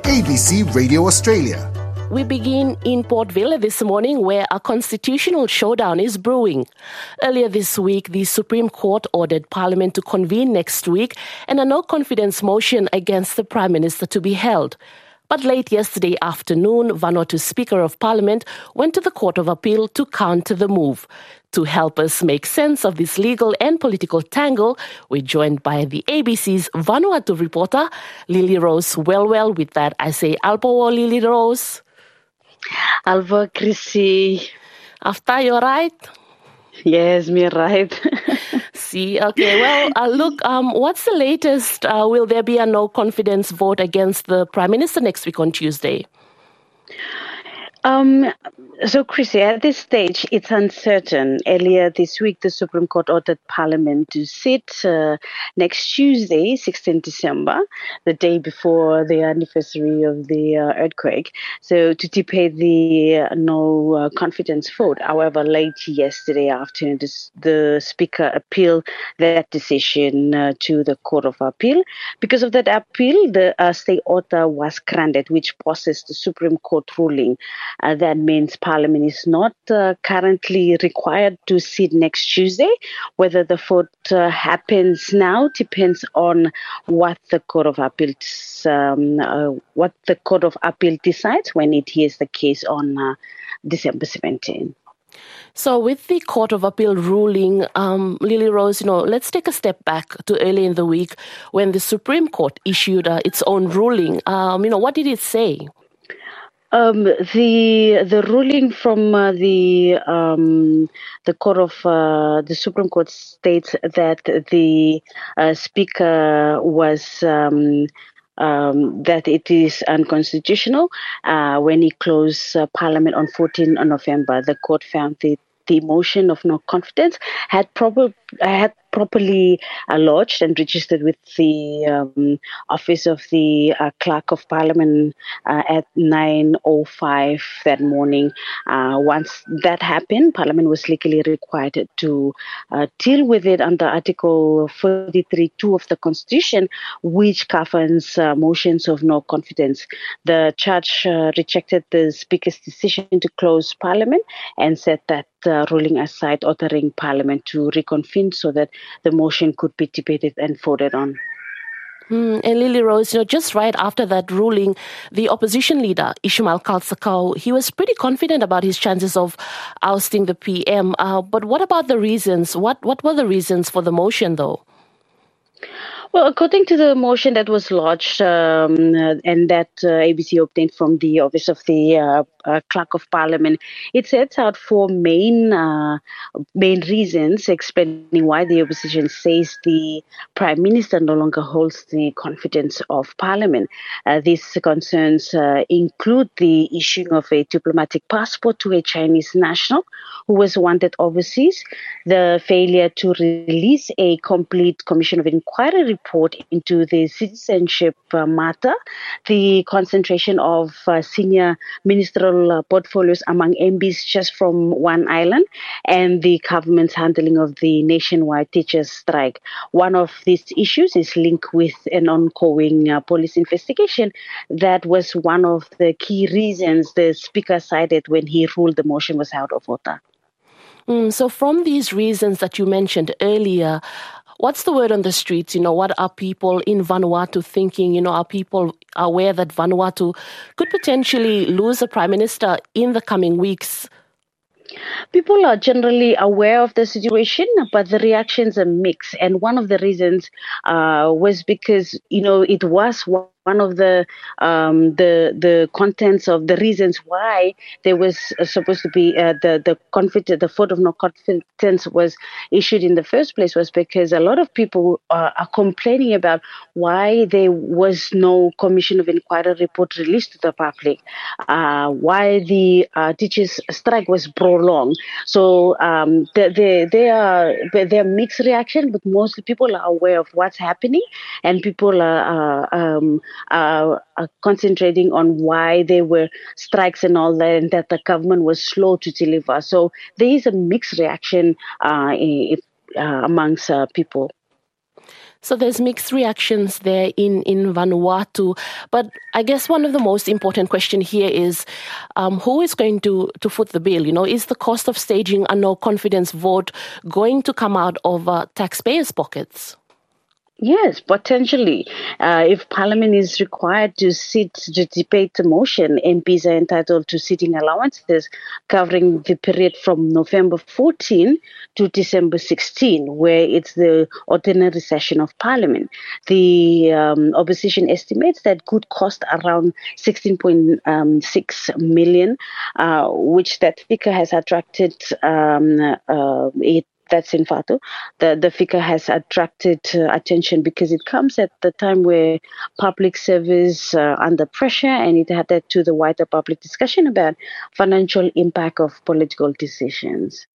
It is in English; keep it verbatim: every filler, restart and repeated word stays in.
A B C Radio Australia. We begin in Port Vila this morning, where a constitutional showdown is brewing. Earlier this week, the Supreme Court ordered Parliament to convene next week and a no-confidence motion against the Prime Minister to be held. But late yesterday afternoon, Vanuatu Speaker of Parliament went to the Court of Appeal to counter the move. To help us make sense of this legal and political tangle, we're joined by the A B C's Vanuatu reporter, Lily Rose Wellwell. With that, I say Alpo, Lily Rose. Alva, Chrissy. After you're right? Yes, me right. See, okay, well, uh, look, um, what's the latest? Uh, will there be a no-confidence vote against the Prime Minister next week on Tuesday? Um, so, Chrissy, at this stage, it's uncertain. Earlier this week, the Supreme Court ordered Parliament to sit uh, next Tuesday, sixteenth December, the day before the anniversary of the uh, earthquake, so to debate the uh, no uh, confidence vote. However, late yesterday afternoon, this, the Speaker appealed that decision uh, to the Court of Appeal. Because of that appeal, the uh, stay order was granted, which pauses the Supreme Court ruling. Uh, that means Parliament is not uh, currently required to sit next Tuesday. Whether the vote uh, happens now depends on what the Court of Appeal um, uh, what the Court of Appeal decides when it hears the case on uh, December seventeenth. So with the Court of Appeal ruling, um, Lily Rose, you know, let's take a step back to early in the week when the Supreme Court issued uh, its own ruling. Um, you know, what did it say? Um, the the ruling from uh, the um, the court of uh, the Supreme Court states that the uh, Speaker was um, um, that it is unconstitutional. Uh, when he closed uh, Parliament on fourteenth of November, the court found that the motion of no confidence had proper had properly uh, lodged and registered with the um, office of the uh, Clerk of Parliament uh, at nine oh five that morning. Uh, once that happened, Parliament was legally required to uh, deal with it under Article forty-three point two of the Constitution, which governs uh, motions of no confidence. The judge uh, rejected the Speaker's decision to close Parliament and said that uh, ruling aside, ordering Parliament to reconvene so that the motion could be debated and voted on. Mm, and Lily Rose, you know, just right after that ruling, the opposition leader, Ismail Kalsakau, he was pretty confident about his chances of ousting the P M. Uh, but what about the reasons? What what were the reasons for the motion, though? Well, according to the motion that was lodged um, uh, and that uh, A B C obtained from the Office of the uh, uh, Clerk of Parliament, it sets out four main uh, main reasons explaining why the opposition says the Prime Minister no longer holds the confidence of Parliament. Uh, these concerns uh, include the issuing of a diplomatic passport to a Chinese national who was wanted overseas, the failure to release a complete Commission of Inquiry report into the citizenship uh, matter, the concentration of uh, senior ministerial uh, portfolios among M Ps just from one island, and the government's handling of the nationwide teachers' strike. One of these issues is linked with an ongoing uh, police investigation. That was one of the key reasons the Speaker cited when he ruled the motion was out of order. Mm, so from these reasons that you mentioned earlier, what's the word on the streets? You know, what are people in Vanuatu thinking? You know, are people aware that Vanuatu could potentially lose a prime minister in the coming weeks? People are generally aware of the situation, but the reactions are mixed. And one of the reasons uh, was because, you know, it was one of the um, the the contents of the reasons why there was uh, supposed to be uh, the the confidence, the vote of no confidence was issued in the first place, was because a lot of people uh, are complaining about why there was no Commission of Inquiry report released to the public, uh, why the uh, teachers' strike was prolonged. So um, they they they are they're mixed reaction, but mostly people are aware of what's happening, and people are. Uh, um, Uh, uh, concentrating on why there were strikes and all that, and that the government was slow to deliver. So there is a mixed reaction uh, if, uh, amongst uh, people. So there's mixed reactions there in, in Vanuatu. But I guess one of the most important question here is um, who is going to, to foot the bill? You know, is the cost of staging a no confidence vote going to come out of uh, taxpayers' pockets? Yes, potentially. Uh, if Parliament is required to sit to debate the motion, M Ps are entitled to sitting allowances covering the period from November fourteenth to December sixteenth, where it's the ordinary session of Parliament. The um, opposition estimates that could cost around sixteen point six million, uh, which that figure has attracted um, uh, it That's in Fatu. The, the figure has attracted uh, attention because it comes at the time where public service uh, under pressure, and it added to the wider public discussion about financial impact of political decisions.